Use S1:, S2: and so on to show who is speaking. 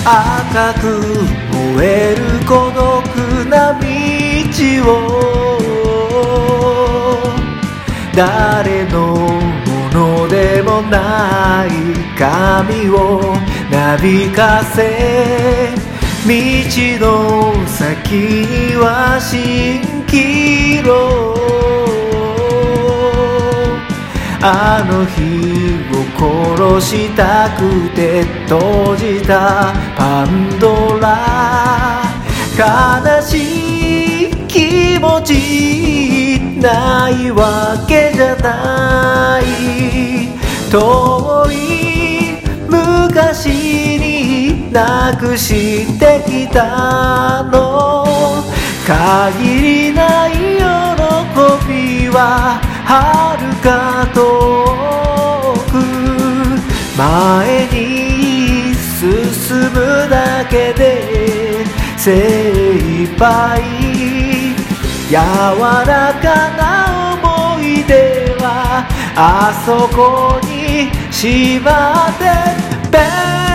S1: 赤く燃える孤独な道を誰のものでもない髪をなびかせ道の先は蜃気楼あの日を殺したくて閉じたパンドラ悲しい気持ちないわけじゃない遠い昔になくしてきたの限りない喜びは遥か遠く前に進むだけで精一杯柔らかな思い出はあそこにしまって